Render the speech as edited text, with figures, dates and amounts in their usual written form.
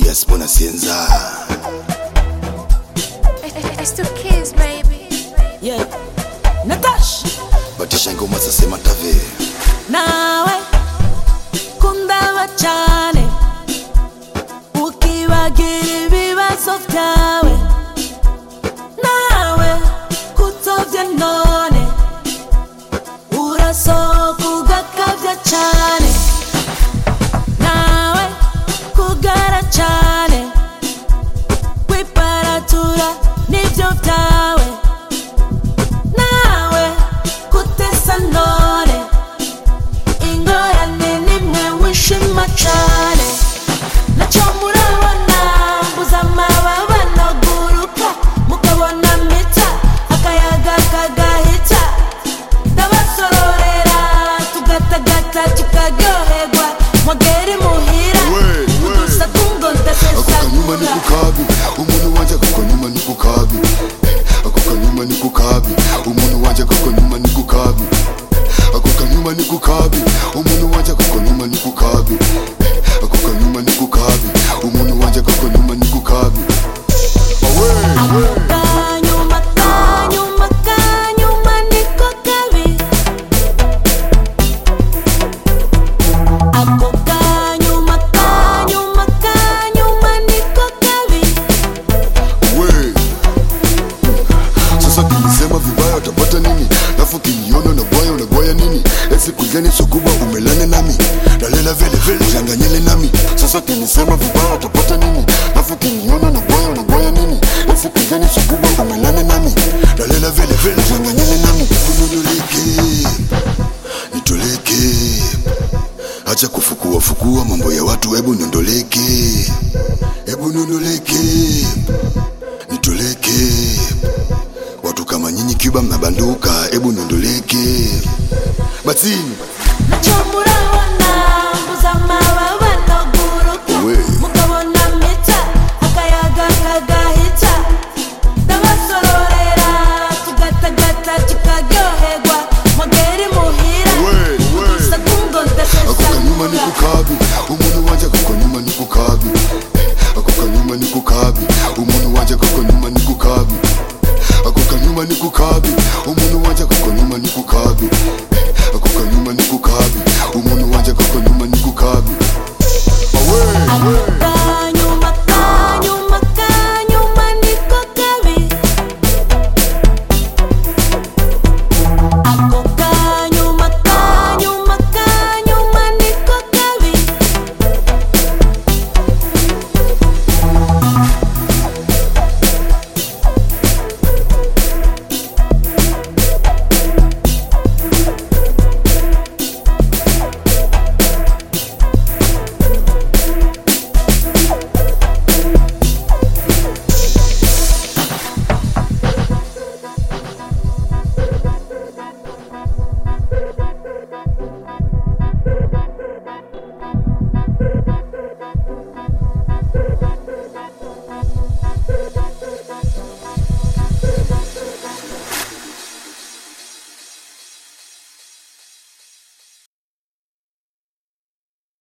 yes mona sienza. It's two kids, baby. Yeah. Natash. Batisha ngoma sasa matave. Nawe kundaba cyane ukibagira ibibazo byawe. Nawe kutovya none urasohoka ugakabya cyane. Nawe kugara cyane kwiparatura nibyo byawe. Nawe kutesa none ingorane nimwe wishima cyane. Nacyo murabona mbuza amababa naguruka mukabona mpita akayaga kagahita. Ndabasororera tugatagata tukaryoherwa mwagera imuhira udusa tungo Akukanyuma ni ndasesagura. kukabi umuntu wanje akukanyuma ni kukabi. Akukanyuma ni kukabi umuntu wanje akukanyuma ni kukabi. Akukanyuma ni kukabi umuntu wanje akukanyuma ni kukabi. Akukanyuma ni kukabi umuntu wanje akukanyuma ni kukabi. Kanyuma kanyuma kanyuma niko kabi. Ako kanyuma kanyuma kanyuma niko kabi. We sasa kinisema vibaya utapata nini? Lafu kiniona unagoya nini? Esi kujani sukuba umelane nami nalela vele vele janganyele nami. Sasa kinisema vibaya utapata nini? Lafu kiniona unagoya nini? Esi kujani sukuba umelane nami nalela vele vele janganyele nami. Kununulike nitoleke, acha kufukua mambo ya watu, hebu niondoleke, hebu niondoleke nitoleke. Watu kama nyinyi Cuba mnabanduka, hebu niondoleke. Batini Nacyo